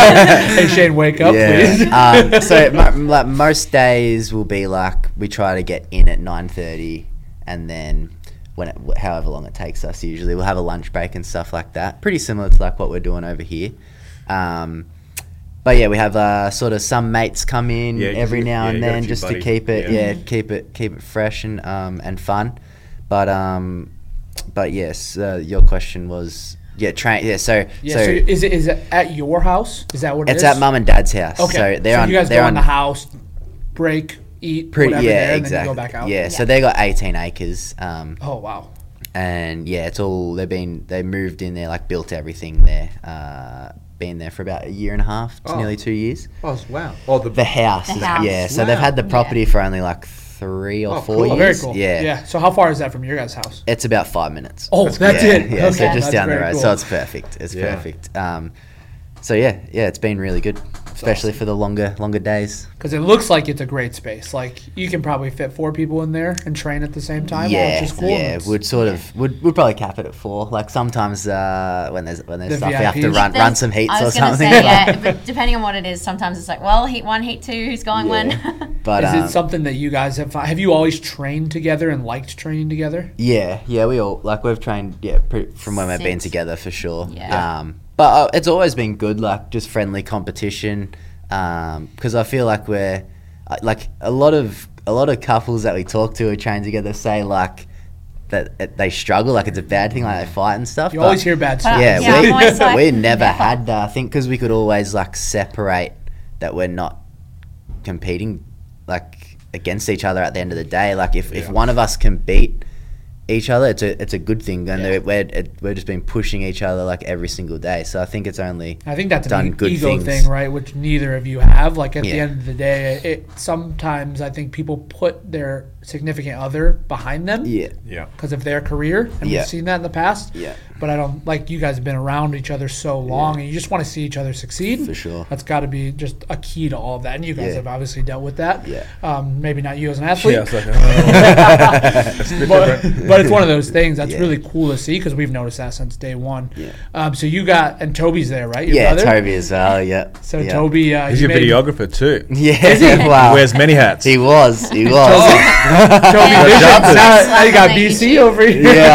Hey Shane, wake up, please. um, so mo- like most days will be like we try to get in at nine thirty, and then when it, wh- however long it takes us, usually we'll have a lunch break and stuff like that. Pretty similar to like what we're doing over here. Um, but yeah, we have uh, sort of some mates come in Yeah, 'cause every you- now yeah, and you got a then few just to buddies. keep it, Yeah. yeah, keep it keep it fresh and um, and fun. But um, but yes, uh, your question was yeah, train yeah. So Yeah. so, So, is it is it at your house? Is that what it it's is? at mum and dad's house. Okay. So they're on you guys they're go on in the house, break, eat, Pretty, whatever yeah, there, and exactly. then you go back out. Yeah, so they got eighteen acres, um, Oh wow. and yeah, it's all they've been they moved in there, like built everything there. Uh, been there for about a year and a half, to Oh. nearly two years. Oh wow. Oh the, The house, The is- house. yeah. So Wow. they've had the Yeah. property for only like three or Oh, four cool. Oh, years. very cool. Yeah. Yeah. So how far is that from your guys' house? It's about five minutes. Oh, that's, That's yeah, it. Yeah, so Okay, just that's down the very road. cool. So it's perfect. It's Yeah. perfect. Um, so yeah, yeah, it's been really good. especially for the longer longer days. Because it looks like it's a great space. Like you can probably fit four people in there and train at the same time. Yeah, which is cool. yeah. It's- We'd sort of would would probably cap it at four. Like sometimes uh, when there's when there's The stuff you have to V I Ps. run There's- run some heats I or was gonna something. say, yeah, but depending on what it is, sometimes it's like, well, heat one, heat two, who's going when? But is um, it something that you guys have? Have you always trained together and liked training together? yeah, yeah. We all like we've trained yeah pretty, from when we've been Since- together for sure. Yeah. Um, but uh, it's always been good, like just friendly competition. Because I feel like we're uh, like a lot of a lot of couples that we talk to who train together say like that it, they struggle, like it's a bad thing, like they fight and stuff. You but- always hear bad But- stories. yeah, Yeah, we, I'm always like, we never never. had that. I think because we could always like separate that we're not competing like against each other at the end of the day. Like if, if Yeah. one of us can beat each other, it's a it's a good thing, and Yeah. we're it, we're just been pushing each other like every single day. So I think it's only I think that's done an good ego things. thing, right? Which neither of you have. Like at the Yeah. end of the day, it sometimes I think people put their significant other behind them yeah Yeah. because of their career, and Yeah. we've seen that in the past. yeah But I don't like you guys have been around each other so long, and you just want to see each other succeed. for sure. That's got to be just a key to all of that, and you guys Yeah. have obviously dealt with that. Yeah. Um, maybe not you as an athlete, Yeah, I was like, oh. It's a bit but, different. but it's one of those things that's Yeah. really cool to see because we've noticed that since day one. Yeah. Um, so you got and Toby's there, right? Your Yeah, brother? Toby as well. Yeah. So yeah. Toby, uh, He's you your made- videographer too. Yeah. Wow. He wears many hats. He was. He was. Toby Vision. jumpers. Now, now you got Slap on B the C over here. yeah.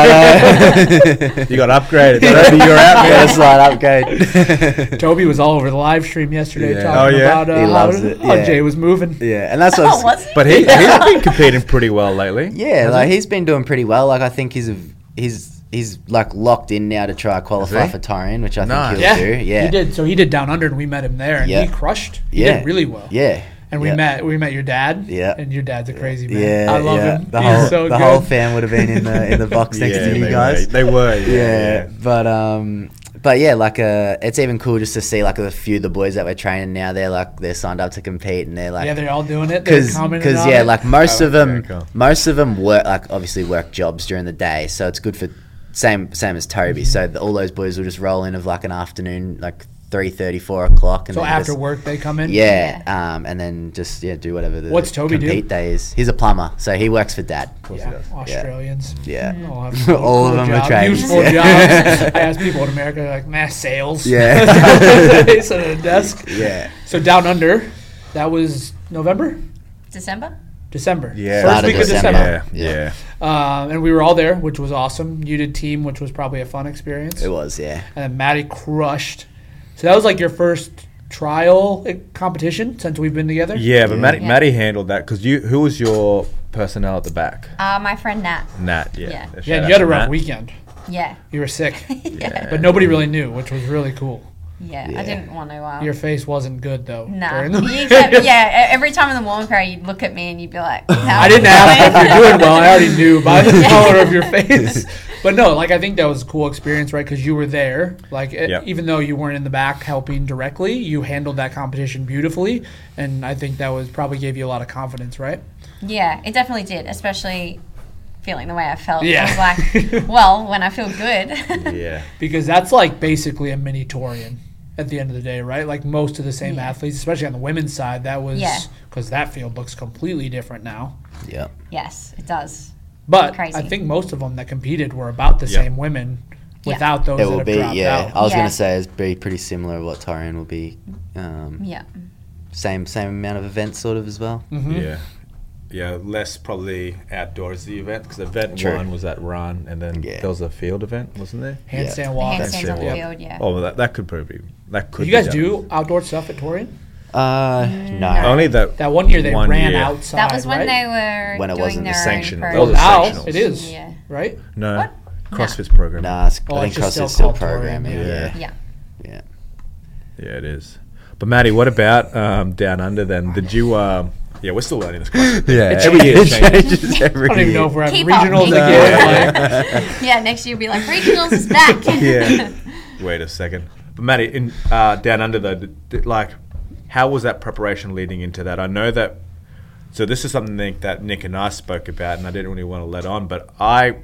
I know. You got upgraded. Toby, you're out, Yeah, man. slight upgrade. Toby was all over the live stream yesterday Yeah. talking Oh, yeah? about uh, He how, loves it, how yeah. Jay was moving. yeah, and that's what. I Oh, was- was he? But he, he's been competing pretty well lately. Yeah, like he's been doing pretty well. Like I think he's a, he's he's like locked in now to try qualify he? for Torreen, which I Nice. think Yeah, he'll do. Yeah, he did. So he did Down Under, and we met him there, and Yeah. he crushed. He Yeah. did really well. Yeah, And we yeah. met we met your dad. Yeah. And your dad's a crazy man. Yeah, I love yeah. him. The He's whole so the good. whole fam would have been in the in the box next Yeah, to you they guys. Were. They were. Yeah. yeah, yeah. but um, but yeah, like uh, it's even cool just to see like a few of the boys that we're training now. They're like they're signed up to compete, and they're like yeah, they're all doing it. They're because commenting on yeah, it. like most Oh, of them, okay, cool. most of them work like obviously work jobs during the day, so it's good for same same as Toby. Mm-hmm. So the, all those boys will just roll in of like an afternoon, like three thirty, four o'clock, and So then after just, work they come in. yeah, um, and then just yeah do whatever the What's Toby do? compete day is. He's a plumber, so he works for Dad. Yeah, Australians. Yeah, All, have some All of cool them are jobs, trades. useful jobs. I ask people in America, they're like, nah, sales. Yeah. They sit at a desk. yeah. So Down Under, that was November? December? December. Yeah. First Started week of December. December. Yeah. Yeah. Yeah. Um, and we were all there, which was awesome. You did team, which was probably a fun experience. It was, yeah. And then Maddie crushed. So that was like your first trial uh, competition since we've been together? Yeah, but Maddie, Yeah. Maddie handled that because you. Who was your personnel at the back? Uh, my friend Nat. Nat. Yeah. Yeah. Shout Yeah, and out you had a to rough Nat. weekend. Yeah. You were sick. yeah. But nobody really knew, which was really cool. Yeah. Yeah. I didn't want to. Uh, Your face wasn't good, though. Nah. during the- You kept, yeah. e- Every time in the warm period, you'd look at me and you'd be like, How I didn't ask if you're doing well. I already knew by the Yeah. color of your face. But no, like I think that was a cool experience, right? Because you were there. Like e- Yep. even though you weren't in the back helping directly, you handled that competition beautifully, and I think that was probably gave you a lot of confidence, right? Yeah, it definitely did, especially feeling the way I felt. Yeah. I was like, well, when I feel good. Yeah. Because that's like basically a mini Torian at the end of the day, right? Like most of the same Yeah. athletes, especially on the women's side, that was Yeah. because that field looks completely different now. Yeah. Yes, it does. But Crazy. I think most of them that competed were about the Yeah. same women Yeah. without those It that will have be, dropped yeah. out. I was Yeah. going to say it'd be pretty similar to what Torian will be. Um, Yeah. Same same amount of events sort of as well. Mhm. Yeah. Yeah, less probably outdoorsy event because event True. one was that run, and then Yeah. there was a field event, wasn't there? Handstand Yeah. walk. Handstands Handstand on the walk. field, yeah. Oh, well, that, that could probably that could. You be guys done. do outdoor stuff at Torian? Uh, no. Only that. That one year they One ran year. outside. That was when right? they were When it doing wasn't the their sanction. own That was Well, a now sectionals. it is, Yeah. right? No. What? CrossFit's program. Nah, it's, Oh, I it's think just still CrossFit's still called Torian, programming. yeah. Yeah. Yeah. Yeah. Yeah, it is. But Maddie, what about um, Down Under then? Did you? Um, yeah, we're still learning this question. Yeah. It Every year it It changes. changes every I don't even year. know if we're having Keep up, regionals Nick. again. Like, Yeah, next year you'll be like, regionals is back. Yeah. Wait a second. But Maddie, in uh, Down Under though, did, did, like, how was that preparation leading into that? I know that. So this is something that Nick and I spoke about, and I didn't really want to let on, but I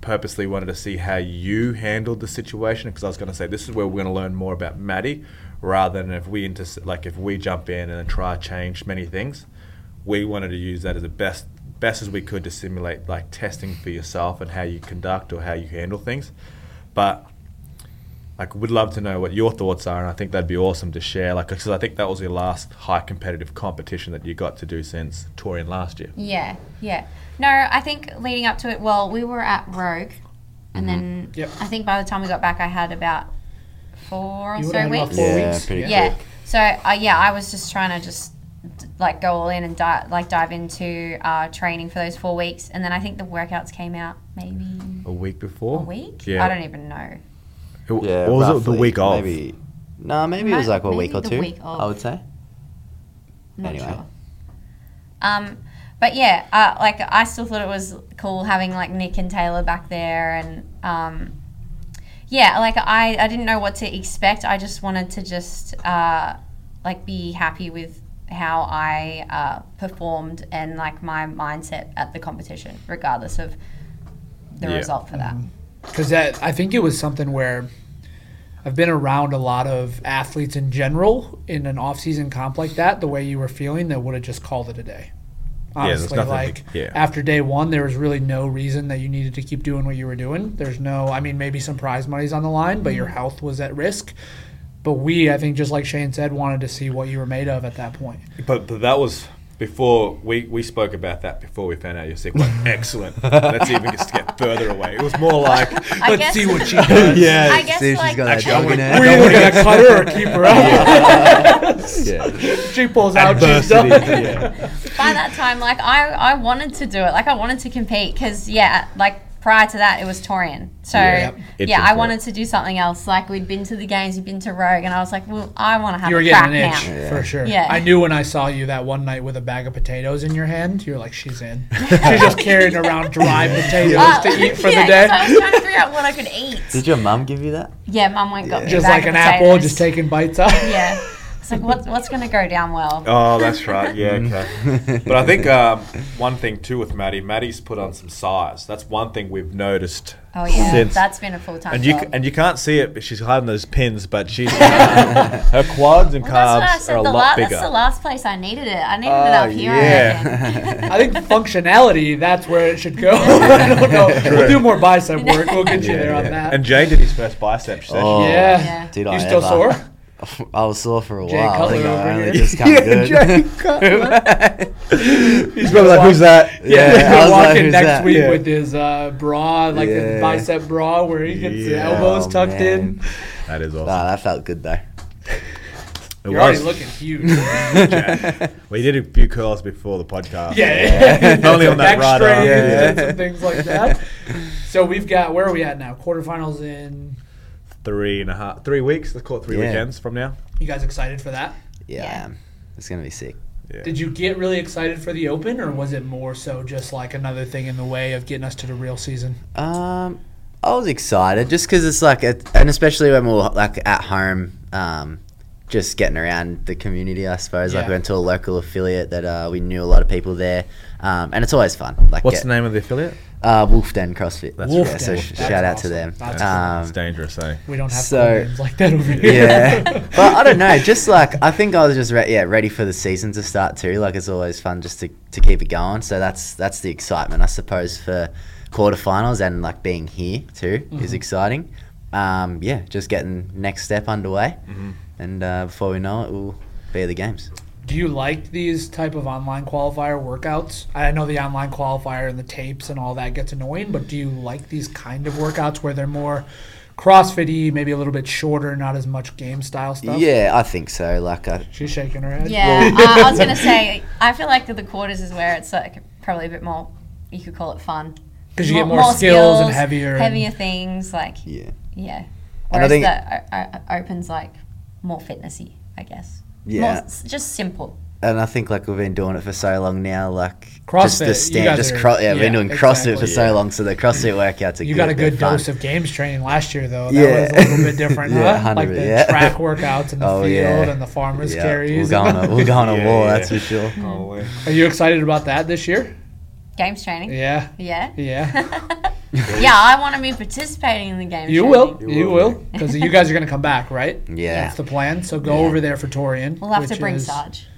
purposely wanted to see how you handled the situation, because I was going to say this is where we're going to learn more about Maddie, rather than if we inter- like if we jump in and try to change many things. We wanted to use that as the best best as we could to simulate like testing for yourself and how you conduct or how you handle things. But like, we'd love to know what your thoughts are, and I think that'd be awesome to share. Like, because I think that was your last high competitive competition that you got to do since touring last year. Yeah, yeah. No, I think leading up to it, well, we were at Rogue, and then Yep. I think by the time we got back, I had about four or You would've so had about weeks. four Yeah, weeks. pretty Yeah. quick. So uh, yeah, I was just trying to just d- like go all in and di- like dive into uh, training for those four weeks, and then I think the workouts came out maybe A week a before? week. Yeah. I don't even know. It- Yeah, or was it the roughly, week off? Maybe. No, maybe it was Ma- like a maybe week or the two. week off. I would say. I'm not Anyway. sure. Um, but yeah, uh, like I still thought it was cool having like Nick and Taylor back there, and um, yeah, like I, I didn't know what to expect. I just wanted to just uh, like be happy with how I uh, performed and like my mindset at the competition, regardless of the Yeah. result for that. Because that I think it was something where I've been around a lot of athletes in general in an off-season comp like that. The way you were feeling, they would have just called it a day. there's Honestly, nothing like to- yeah. after day one, there was really no reason that you needed to keep doing what you were doing. There's no, I mean, maybe some prize money's on the line, but your health was at risk. But we, I think, just like Shane said, wanted to see what you were made of at that point. But, but that was before we, we spoke about that before we found out you're sick. Like, excellent. Let's even just get further away. It was more like, I Let's guess- see what she does. yeah. I guess See if she's like got that Actually, I dog in wanna- Were her. you looking to cut her or keep her out? Yeah. She pulls out, she's Adversity. done. Yeah. by that time, like I, I wanted to do it. Like I wanted to compete because yeah, like prior to that it was Torian. So Yeah. yeah, Itching I for wanted it. to do something else. Like we'd been to the games, we'd been to Rogue, and I was like, well, I want to have You were a crack getting an itch now. Yeah. for sure. Yeah. I knew when I saw you that one night with a bag of potatoes in your hand. You're like, she's in. She's just carrying around dry potatoes Uh, to eat for yeah, the day. 'cause I was trying to figure out what I could eat. Did your mum give you that? Yeah, Mum went and got me a Just bag like of an apple, potatoes. just taking bites out. Yeah, it's like what's what's gonna go down well. Oh, that's right. Yeah, okay. But I think um, one thing too with Maddie, Maddie's put on some size. That's one thing we've noticed. Oh yeah, Since- that's been a full time And you job. c- and you can't see it, but she's hiding those pins. But she's her quads and well, that's what I calves said. are a The lot la- bigger. that's the last place I needed it. I needed it Oh, up here. yeah. I reckon. I think functionality, that's where it should go. I don't know. We'll do more bicep work. We'll get you Yeah, there on yeah. that. And Jay did his first bicep session. Oh, Yeah. Yeah. Did I you still ever? sore? I was sore for a Jay while. I Cutler think over I only here. just come good. He's probably like, "Who's that?" Yeah, Yeah, he's I gonna was walk like, in "Who's next that?" week Yeah. with his uh, bra, like Yeah. the bicep bra, where he gets the Yeah. elbows Oh, tucked man. in. That is awesome. Nah, that felt good though. It You're already was. looking huge. We did a few curls before the podcast. Yeah, yeah. Only on that Back right arm. strains Yeah. and some things like that. So we've got, where are we at now? Quarterfinals in. Three and a half, three weeks. Let's call it three Yeah. weekends from now. You guys excited for that? Yeah, Yeah. I am. It's gonna be sick. Yeah. Did you get really excited for the Open, or was it more so just like another thing in the way of getting us to the real season? Um, I was excited just because it's like, a, and especially when we we're like at home, um, just getting around the community. I suppose like Yeah. we went to a local affiliate that uh, we knew a lot of people there, um, and it's always fun. Like What's get, the name of the affiliate? Uh, Wolf Den CrossFit. That's Wolf yeah, Den. so sh- That's shout out to awesome. them. That's Um, It's dangerous, eh? We don't have So- cool names like that over here. yeah, but I don't know. Just like I think I was just re- yeah ready for the season to start too. Like it's always fun just to, to keep it going. So that's that's the excitement, I suppose, for quarterfinals and like being here too is exciting. Um, yeah, just getting next step underway, and uh, before we know it, we'll be at the games. Do you like these type of online qualifier workouts? I know the online qualifier and the tapes and all that gets annoying, but do you like these kind of workouts where they're more CrossFit-y, maybe a little bit shorter, not as much game style stuff? Yeah, I think so. Like I, She's shaking her head. Yeah, uh, I was gonna say. I feel like the quarters is where it's like probably a bit more. You could call it fun. Because you get more, skills, and heavier. and- heavier things. Like yeah, yeah. And I Whereas think- the uh, uh, opens like more fitnessy, I guess. Yeah. More, s- just simple. and I think like we've been doing it for so long now. Like just CrossFit, the you stand, guys just are- cro- yeah, we've yeah, been doing CrossFit exactly. for so Yeah. long. So the CrossFit workouts are You good. got a they're good fun. dose of games training last year, though. That Yeah. was a little bit different, Yeah, huh? Like one hundred, the yeah. track workouts in the Oh, field yeah. and the farmers Yeah, carries. We'll go on a, we'll go on a Yeah, wall, yeah. that's for sure. Oh, Are you excited about that this year? Games training. Yeah. Yeah. Yeah. Yeah, I want to be participating in the game. You training. will. You You will, will. Because you guys are going to come back, right? Yeah. That's the plan. So go Yeah. over there for Torian. We'll have to which bring is- Sarge.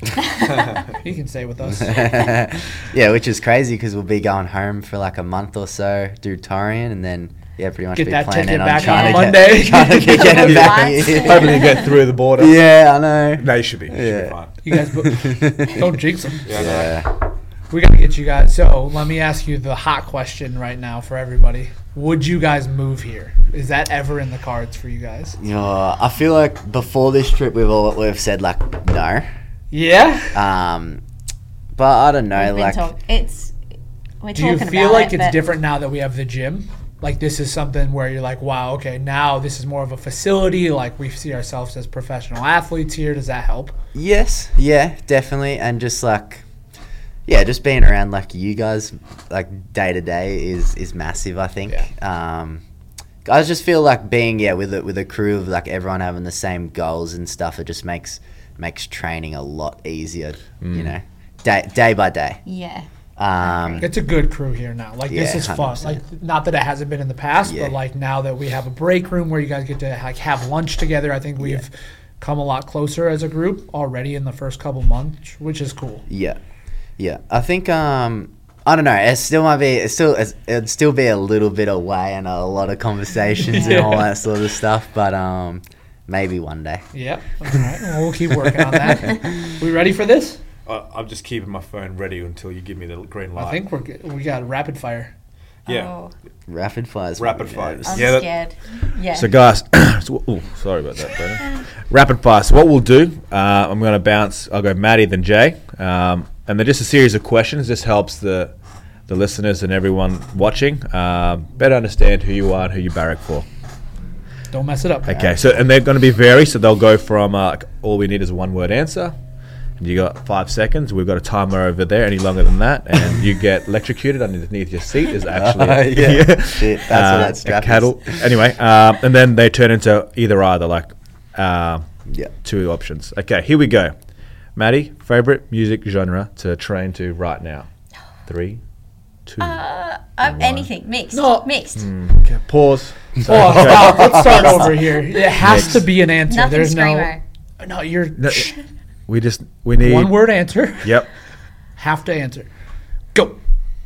He can stay with us. Yeah, which is crazy because we'll be going home for like a month or so, do Torian, and then yeah, pretty much Get be that planning ticket on back trying on to Monday. Get, trying to get, get it back. Flights. Yeah. Hopefully you get through the border. Yeah, I know. No, you should be. You should be Yeah. fine. You guys bo- don't jinx them. Yeah, no. Yeah. We got to get you guys. So let me ask you the hot question right now for everybody. Would you guys move here? Is that ever in the cards for you guys? You know, I feel like before this trip we've all we've said like no. Yeah. Um, but I don't know, We've been like talk- it's. We're Do you talking feel about like it, it's but different now that we have the gym? Like this is something where you're like, wow, okay, now this is more of a facility. Like we see ourselves as professional athletes here. Does that help? yes, yeah, definitely, and just like. Yeah, just being around like you guys, like day to day, is is massive. I think. Um, I just feel like being yeah with a, with a crew of like everyone having the same goals and stuff. It just makes makes training a lot easier. You know, day day by day. yeah. Um, It's a good crew here now. Like this Yeah, is fun. one hundred Like percent. not that it hasn't been in the past, Yeah. but like now that we have a break room where you guys get to like have lunch together, I think we've come a lot closer as a group already in the first couple months, which is cool. yeah, yeah. I think um, I don't know. It still might be. It still it's, it'd still be a little bit away and a lot of conversations and all that sort of stuff. But um, maybe one day. Yep. All right. Well, we'll keep working on that. We ready for this? I, I'm just keeping my phone ready until you give me the green light. I think we're good. We got rapid fire. Yeah. Oh, Rapid fires. Rapid fires. fires. I'm Yeah, that- scared. Yeah. So guys, so, ooh, sorry about that, Brendan. Rapid fire. So what we'll do, uh, I'm going to bounce. I'll go Maddie, then Jay, um, and they're just a series of questions. This helps the the listeners and everyone watching uh, better understand who you are and who you barrack for. Don't mess it up. Okay. So and they're going to be vary. So they'll go from uh, like, all we need is a one word answer. And you got five seconds. We've got a timer over there. Any longer than that, and you get electrocuted underneath your seat. Is actually Yeah. Shit, that's what uh, that strap a cattle. Anyway, um, and then they turn into either either, like uh, Yeah. two options. Okay, here we go. Maddie, favorite music genre to train to right now? Three, two. Uh, uh, One. anything mixed. No. Mixed. Okay, pause. Oh, stop. Let's start over here. It has Next. to be an answer. Nothing There's screamo. no. No, you're No, we just we need one word answer. Yep. Have to answer. Go.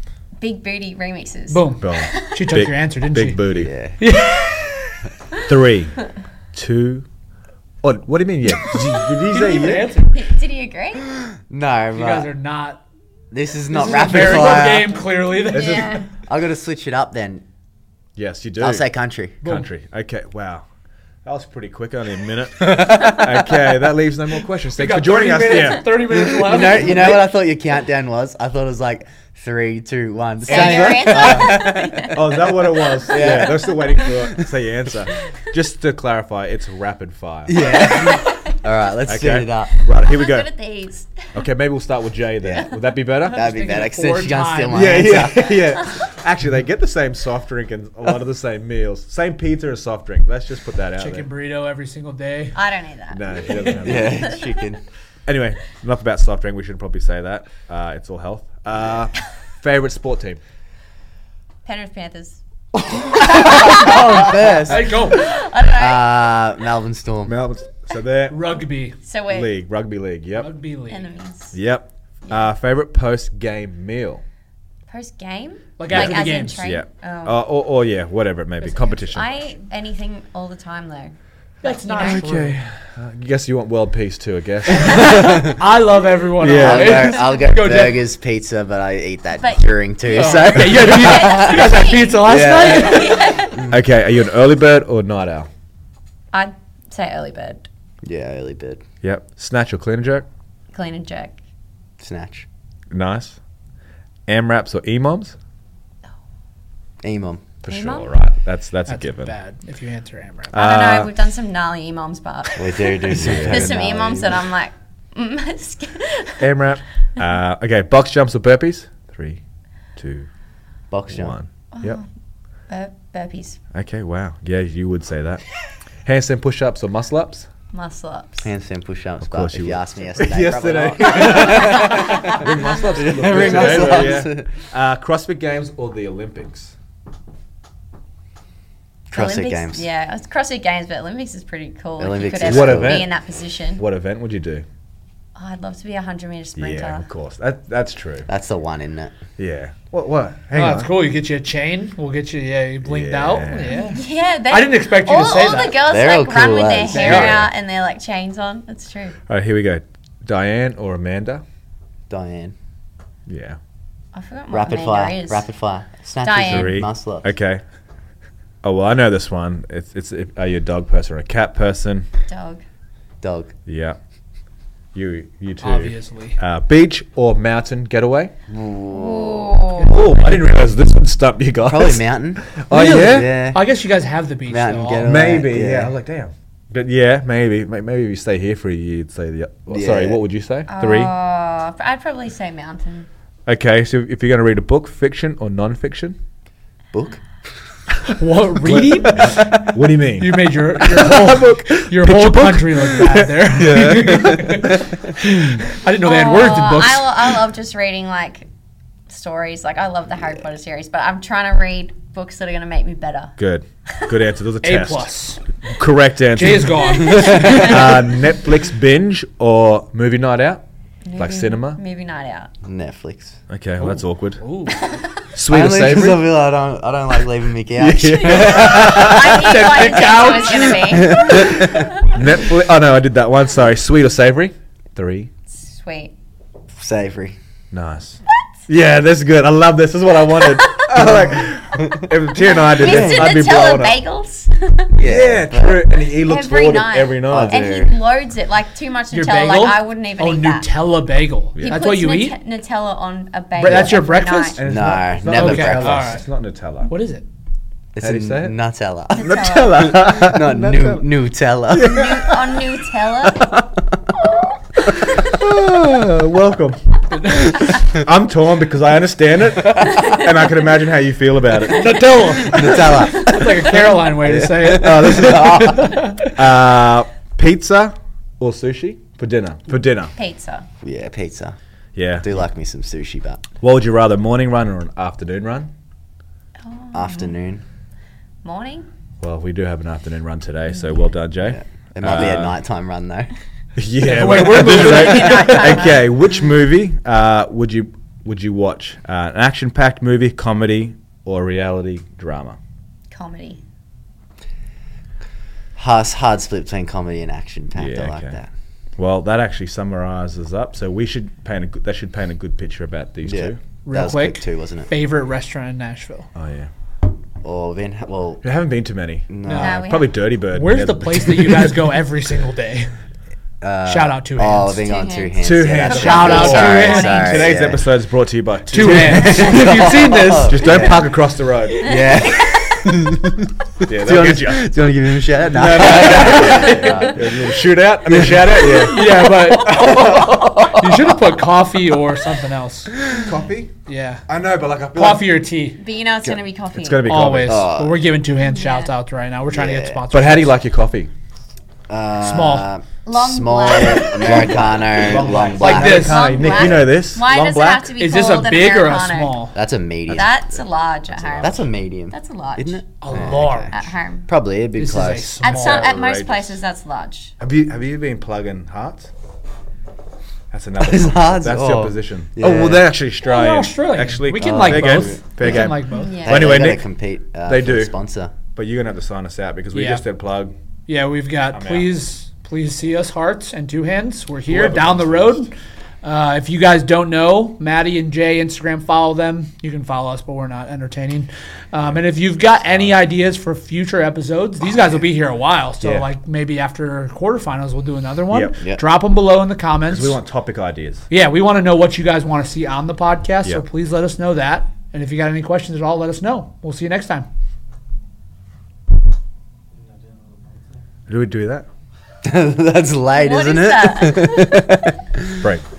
Big booty remixes. Boom. Boom. She took Big- your answer, didn't Big she? booty. Yeah. Three, two. Oh, what do you mean? Yeah. Did you, did you You say didn't even yeah? answer. Did he agree? No, You but guys are not. this is This not is a rapid very fire. good game, clearly. This is- Yeah. I got to switch it up then. Yes, you do. I'll say country. Boom. Country. Okay. Wow. That was pretty quick, only a minute. Okay, that leaves no more questions. We Thanks for got joining thirty us. minutes, Yeah. thirty minutes left. You know, you know what I thought your countdown was? I thought it was like three, two, one. Say your answer. Oh, is that what it was? Yeah, they're still waiting for it to say your answer. Just to clarify, it's rapid fire. Yeah. All right, let's speed Okay. it up. Right, here I'm we go. good at these. Okay, maybe we'll start with Jay then. Would that be better? That'd be thinking better of because then four she's gonna steal times. my Yeah, answer. yeah, yeah. Actually, they get the same soft drink and a lot of the same meals. Same pizza and soft drink. Let's just put that out Chicken there. burrito every single day. I don't need that. No, she doesn't have that. Yeah, it's chicken. Anyway, enough about soft drink. We should probably say that. Uh, it's all health. Uh, favorite sport team? Penrith Panthers. Oh, first. Hey, go. I don't know. Uh, Melbourne Storm. Melbourne. So they're Rugby. so we're league, rugby league. Yep. Rugby league. enemies. Yep. Uh, favorite post game meal? Post game? Like after the as in games. train? Yeah. Oh. Uh, or, or yeah, whatever it may be. Competition. I eat anything all the time though. That's You not know? true. Okay. Uh, I guess you want world peace too, I guess. I love everyone. Yeah. I'll around. go, I'll go, Go, Jeff. burgers, pizza, but I eat that But- during too. Oh, So okay, you, had, you guys had pizza last Yeah. night? Okay, are you an early bird or night owl? I'd say early bird. yeah, early bird, Yep. Snatch or clean and jerk? Clean and jerk. snatch, Nice. AMRAPs or E EMOMs? E-mom. For E M O M? sure, right. That's that's, a That's given. bad if you answer AMRAP. I don't Uh, know. We've done some gnarly e-moms, but We do do some. there's some fucking e-moms that gnarly- I'm like, mm, scared. AMRAP. Uh, okay, box jumps or burpees? Three, two, box jump. one. Yep. Bur- burpees, Okay, wow. Yeah, you would say that. Handstand push-ups or muscle-ups? muscle ups. Handstand push-ups. Of But course if you you, would. asked me yesterday, Yesterday. probably not. Ring muscle-ups. Ring muscle-ups. Uh, CrossFit Games or the Olympics? CrossFit Olympics, Games. Yeah, it's CrossFit Games, but Olympics is pretty cool. Olympics if you is could What ever event? be in that position. What event would you do? Oh, I'd love to be a hundred meter sprinter. Yeah, of course. That that's true. That's the one, isn't it? Yeah. What? What? Hang Oh, on. that's cool. You get you a chain. We'll get you, yeah, you blinked out. Yeah. Yeah. Yeah, they, I didn't expect you to all, say all that. the girls They're like all run cool with their lads. hair They are. out and they're like chains on. That's true. All right, here we go. Diane or Amanda? Diane. Yeah. I forgot what Rapid Amanda fire. is. Rapid fire. Snatches Diane. and Three. muscle ups. Okay. Oh well, I know this one. It's it's. Are you a dog person or a cat person? Dog. Dog. Yeah. You you too. Obviously. Uh, beach or mountain getaway? Oh. Oh, I didn't realize this would stump you guys. Probably mountain. Oh yeah. Yeah. I guess you guys have the beach. Mountain though. getaway. Maybe. Yeah. Yeah. I was like, damn. But yeah, maybe. May- Maybe if you stay here for a year, you'd say the. Well, Sorry, Yeah. what would you say? Three. Oh, I'd probably say mountain. Okay, so if you're going to read a book, fiction or non-fiction? Book. What, reading? What do you mean? You made your, your whole, your whole country look bad there. I didn't know they had words in Oh, books. I, lo- I love just reading like stories. Like I love the Harry Potter series, but I'm trying to read books that are going to make me better. Good. Good answer. There was a A test. plus. Correct answer. Jay is gone. uh, Netflix binge or movie night out? Like Movie- cinema? Movie night out. Netflix. Okay, well, that's awkward. Ooh. Sweet or Only 'cause I savory? feel I don't. I don't like leaving my couch. I knew what his answer was going to be. Netflix. Oh no, I did that one. Sorry. Sweet or savory? Three. Sweet. Savory. Nice. Yeah, that's good. I love this. This is what I wanted. I like, if Tia and I did Mister this, I'd be Nutella blown up. bagels. Yeah, true. And he, he looks Every forward night. to every night. I And do. he loads it like too much Your Nutella. bagel? Like I wouldn't even Oh, eat that. Nutella bagel. Yeah. He That's puts what you Nut- eat? Nutella on a bagel. Bre- that's your every breakfast? night. And it's No, not- it's not never Okay, breakfast. alright. It's not Nutella. What is it? It's How do you a say it? Nutella. Nutella. Not new Nutella. Nu- on Nutella. Ah, welcome. I'm torn because I understand it, and I can imagine how you feel about it. Nutella. Nutella. That's like a Caroline way to say it. Oh, this is uh, pizza or sushi for dinner. For dinner. Pizza. Yeah, pizza. Yeah. I do like me some sushi, but What would you rather, morning run or an afternoon run? Oh. afternoon. Morning. Well, we do have an afternoon run today, so well done, Jay. Yeah. It might be a Uh, nighttime run though. Yeah. Wait, well, we're this is moving a- on. Nighttime okay, which movie uh, would you would you watch? Uh, an action-packed movie, comedy, or reality drama? Comedy. Hard, hard split between comedy and action packed. Yeah, I like okay. that. Well, that actually summarizes up. So we should paint a good, that should paint a good picture about these Yeah. two. Real that was quick. quick too, wasn't it? Favorite restaurant in Nashville? Oh yeah. Or then, well, I haven't been to many. no. No, we Probably Dirty Bird. Where's Yeah, the place that you guys go every single day? Uh, Shout out Two Oh, Hands. then Two on two Hands. hands. Two yeah, Hands. that's Shout what- out Two sorry, Hands. sorry, Today's yeah. episode is brought to you by Two, Two hands. If you've seen this, Just don't Yeah. park across the road. Yeah. Yeah, do, you they'll want get to, you. do you want to give him a shout out? No. Yeah, a little shootout. I mean, shout out. Yeah. yeah, but you should have put coffee or something else. Coffee? Yeah, I know, but like I feel coffee or tea. But you know it's going to be coffee. It's gonna be Always. coffee. But we're giving Two Hands Yeah. shouts out right now. We're trying to get Yeah. sponsors. But how do you like your coffee? Uh, Small. Long small, black. Americano, Long long, black. Like black. this. Long Nick, black. you know this. Why Long does black. it have to be Is this a called an big or a Americano? small? That's a medium. That's a large at home. That's a medium. That's a large. Isn't it? A Yeah, large. At home. Probably, it'd be This close. is a At small. some, at most outrageous. places, that's large. Have you have you been plugging hearts? That's another. Is Hearts? That's Oh. your position. Yeah. Oh well, they're actually Oh, Australian. they're Australian. Actually, we can Oh, like fair both. game. Fair we game. can like both. Yeah. Yeah, Well, anyway, they gotta Nick, compete. Uh, they for do. the sponsor. But you're gonna have to sign us out because we Yeah. just said plug. we've got. I'm out. please, please see us, Hearts and Two Hands. We're here Whoever down the comes road. first. Uh, if you guys don't know, Maddie and Jay Instagram, follow them. You can follow us, but we're not entertaining. Um, and if you've got any ideas for future episodes, these guys will be here a while. So Yeah. like maybe after quarterfinals, we'll do another one. Yep. Yep. Drop them below in the comments. We want topic ideas. Yeah, we want to know what you guys want to see on the podcast. So Yep. please let us know that. And if you got any questions at all, let us know. We'll see you next time. Do we do that? That's late, What isn't is it? that? Break.